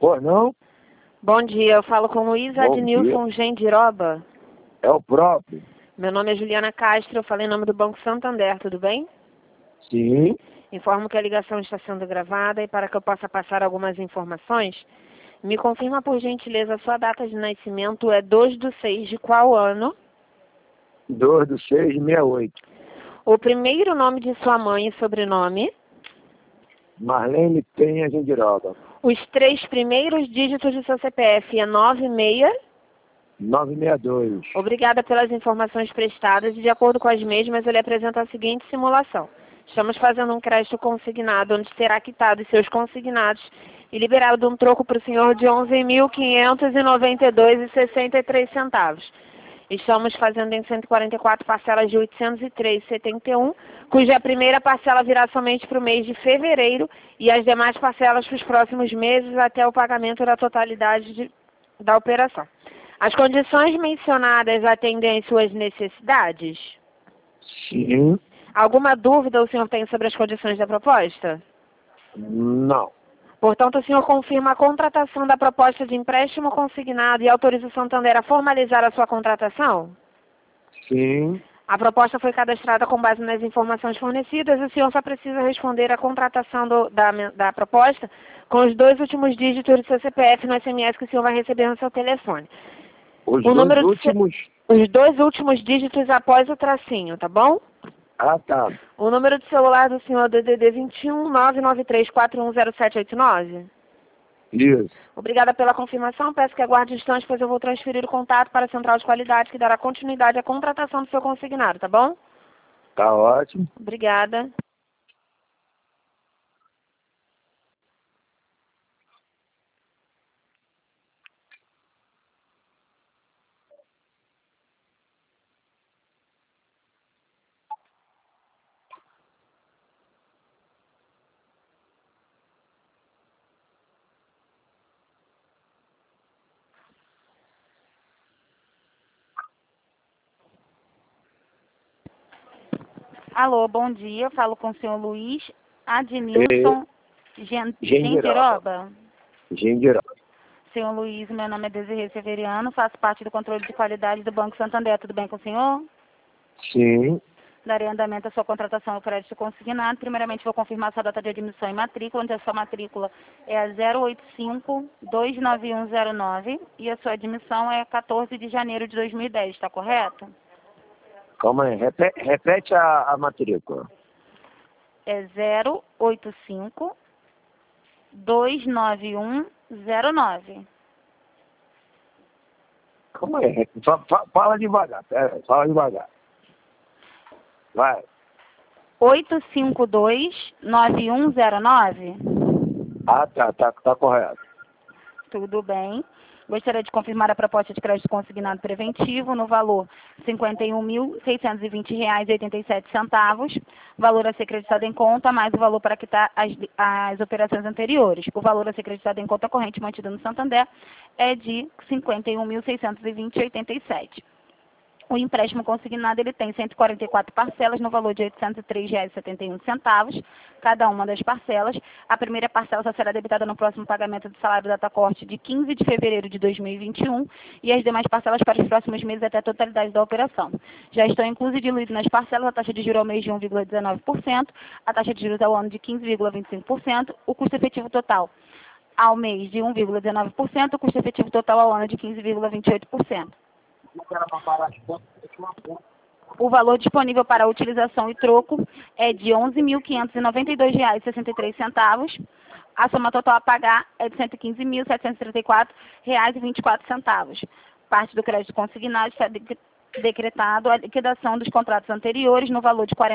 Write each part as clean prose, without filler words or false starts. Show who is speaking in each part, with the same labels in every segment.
Speaker 1: Pois não?
Speaker 2: Bom dia, eu falo com Luiz Adnilson Gendiroba.
Speaker 1: É o próprio.
Speaker 2: Meu nome é Juliana Castro, eu falei em nome do Banco Santander, tudo bem?
Speaker 1: Sim.
Speaker 2: Informo que a ligação está sendo gravada e para que eu possa passar algumas informações, me confirma por gentileza, sua data de nascimento é 2/6 de qual ano?
Speaker 1: 2/6/68.
Speaker 2: O primeiro nome de sua mãe e sobrenome?
Speaker 1: Marlene Penha Gendiroba.
Speaker 2: Os 3 primeiros dígitos do seu CPF é 96?
Speaker 1: 962.
Speaker 2: Obrigada pelas informações prestadas e, de acordo com as mesmas, eu lhe apresento a seguinte simulação. Estamos fazendo um crédito consignado, onde será quitado os seus consignados e liberado um troco para o senhor de R$ 11.592,63. Estamos fazendo em 144 parcelas de R$ 803,71, cuja primeira parcela virá somente para o mês de fevereiro e as demais parcelas para os próximos meses até o pagamento da totalidade da operação. As condições mencionadas atendem às suas necessidades?
Speaker 1: Sim.
Speaker 2: Alguma dúvida o senhor tem sobre as condições da proposta?
Speaker 1: Não.
Speaker 2: Portanto, o senhor confirma a contratação da proposta de empréstimo consignado e autoriza o Santander a formalizar a sua contratação?
Speaker 1: Sim.
Speaker 2: A proposta foi cadastrada com base nas informações fornecidas e o senhor só precisa responder à contratação da proposta com os 2 últimos dígitos do seu CPF no SMS que o senhor vai receber no seu telefone.
Speaker 1: Os
Speaker 2: dois últimos dígitos após o tracinho, tá bom?
Speaker 1: Ah, tá.
Speaker 2: O número de celular do senhor é DDD 21 993410789?
Speaker 1: Isso.
Speaker 2: Obrigada pela confirmação. Peço que aguarde um instante, pois eu vou transferir o contato para a Central de Qualidade, que dará continuidade à contratação do seu consignado, tá bom?
Speaker 1: Tá ótimo.
Speaker 2: Obrigada. Alô, bom dia. Falo com o senhor Luiz Adnilson Gendiroba.
Speaker 1: Gendiroba.
Speaker 2: Senhor Luiz, meu nome é Desirê Severiano, faço parte do controle de qualidade do Banco Santander. Tudo bem com o senhor?
Speaker 1: Sim.
Speaker 2: Darei andamento à sua contratação no crédito consignado. Primeiramente, vou confirmar sua data de admissão e matrícula, onde a sua matrícula é a 085-29109 e a sua admissão é 14 de janeiro de 2010, está correto?
Speaker 1: Calma aí. Repete a matrícula.
Speaker 2: É 085-29109.
Speaker 1: Calma aí. Fala devagar. Pera, fala devagar. Vai.
Speaker 2: 852-9109?
Speaker 1: Ah, tá correto.
Speaker 2: Tudo bem. Gostaria de confirmar a proposta de crédito consignado preventivo no valor R$ 51.620,87, valor a ser creditado em conta, mais o valor para quitar as operações anteriores. O valor a ser creditado em conta corrente mantido no Santander é de R$ 51.620,87. O empréstimo consignado ele tem 144 parcelas no valor de R$ 803,71, cada uma das parcelas. A primeira parcela só será debitada no próximo pagamento do salário data corte de 15 de fevereiro de 2021 e as demais parcelas para os próximos meses até a totalidade da operação. Já estão incluso e diluído nas parcelas a taxa de juros ao mês de 1,19%, a taxa de juros ao ano de 15,25%, o custo efetivo total ao mês de 1,19%, o custo efetivo total ao ano de 15,28%. O valor disponível para utilização e troco é de R$ 11.592,63. A soma total a pagar é de R$ 115.734,24. Parte do crédito consignado está decretado a liquidação dos contratos anteriores no valor de R$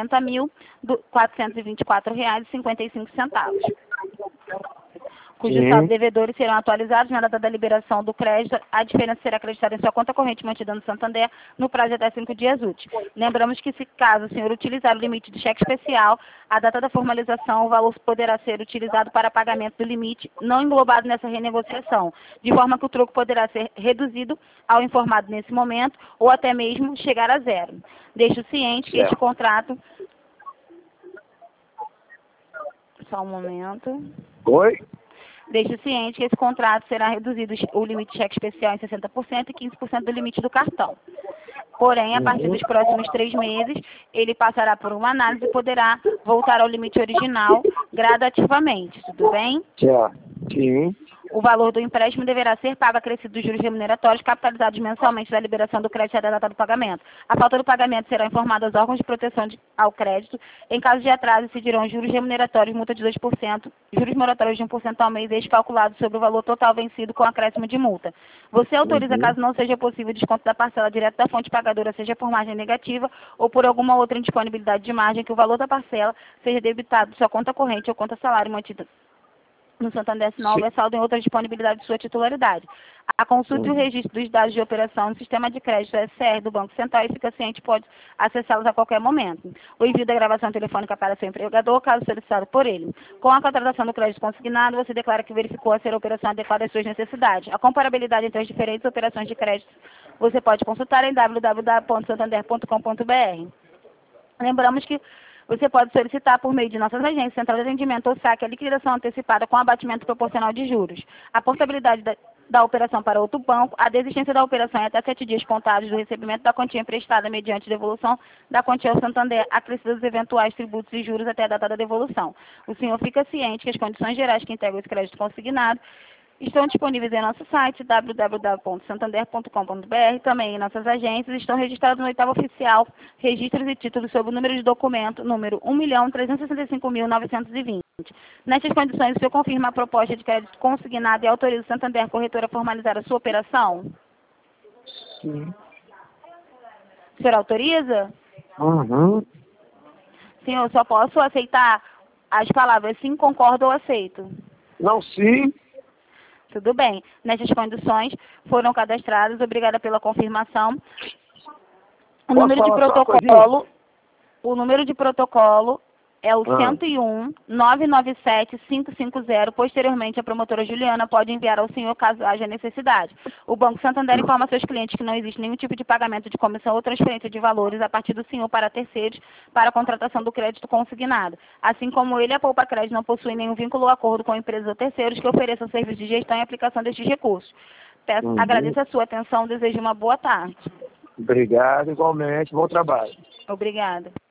Speaker 2: 40.424,55. Cujos saldos devedores serão atualizados na data da liberação do crédito. A diferença será acreditada em sua conta corrente mantida no Santander no prazo de até 5 dias úteis. Lembramos que, se caso o senhor utilizar o limite de cheque especial, a data da formalização, o valor poderá ser utilizado para pagamento do limite não englobado nessa renegociação, de forma que o troco poderá ser reduzido ao informado nesse momento ou até mesmo chegar a zero. Deixo ciente que este contrato... Só um momento.
Speaker 1: Oi?
Speaker 2: Deixe ciente que esse contrato será reduzido o limite de cheque especial em 60% e 15% do limite do cartão. Porém, a partir dos próximos 3 meses, ele passará por uma análise e poderá voltar ao limite original gradativamente, tudo bem?
Speaker 1: Certo. Sim.
Speaker 2: O valor do empréstimo deverá ser pago acrescido dos juros remuneratórios capitalizados mensalmente da liberação do crédito até a data do pagamento. A falta do pagamento será informada aos órgãos de proteção ao crédito. Em caso de atraso, incidirão juros remuneratórios, multa de 2%, juros moratórios de 1% ao mês, calculados sobre o valor total vencido com acréscimo de multa. Você autoriza, caso não seja possível, o desconto da parcela direto da fonte pagadora, seja por margem negativa ou por alguma outra indisponibilidade de margem, que o valor da parcela seja debitado de sua conta corrente ou conta salário mantida no Santander, se não houver saldo em outra disponibilidade de sua titularidade. A consulta e o registro dos dados de operação no sistema de crédito SCR do Banco Central, e fica ciente, pode acessá-los a qualquer momento. O envio da gravação telefônica para seu empregador, caso solicitado por ele. Com a contratação do crédito consignado, você declara que verificou a ser a operação adequada às suas necessidades. A comparabilidade entre as diferentes operações de crédito você pode consultar em www.santander.com.br. Lembramos que você pode solicitar por meio de nossas agências, central de atendimento ou saque, a liquidação antecipada com abatimento proporcional de juros. A portabilidade da operação para outro banco, a desistência da operação é até 7 dias contados do recebimento da quantia emprestada mediante devolução da quantia ao Santander, acrescidos os eventuais tributos e juros até a data da devolução. O senhor fica ciente que as condições gerais que integram esse crédito consignado estão disponíveis em nosso site, www.santander.com.br, também em nossas agências, estão registrados no oitavo oficial, registros e títulos sob o número de documento, número 1.365.920. Nessas condições, o senhor confirma a proposta de crédito consignado e autoriza o Santander Corretora a formalizar a sua operação?
Speaker 1: Sim.
Speaker 2: O senhor autoriza?
Speaker 1: Uhum.
Speaker 2: Sim, eu só posso aceitar as palavras sim, concordo ou aceito.
Speaker 1: Não, sim.
Speaker 2: Tudo bem. Nessas condições, foram cadastradas. Obrigada pela confirmação. O número de protocolo é o 101-997-550. Posteriormente, a promotora Juliana pode enviar ao senhor caso haja necessidade. O Banco Santander informa seus clientes que não existe nenhum tipo de pagamento de comissão ou transferência de valores a partir do senhor para terceiros para a contratação do crédito consignado. Assim como ele, a Poupa Crédito não possui nenhum vínculo ou acordo com empresas ou terceiros que ofereçam serviços de gestão e aplicação destes recursos. Agradeço a sua atenção. Desejo uma boa tarde.
Speaker 1: Obrigado, igualmente. Bom trabalho.
Speaker 2: Obrigada.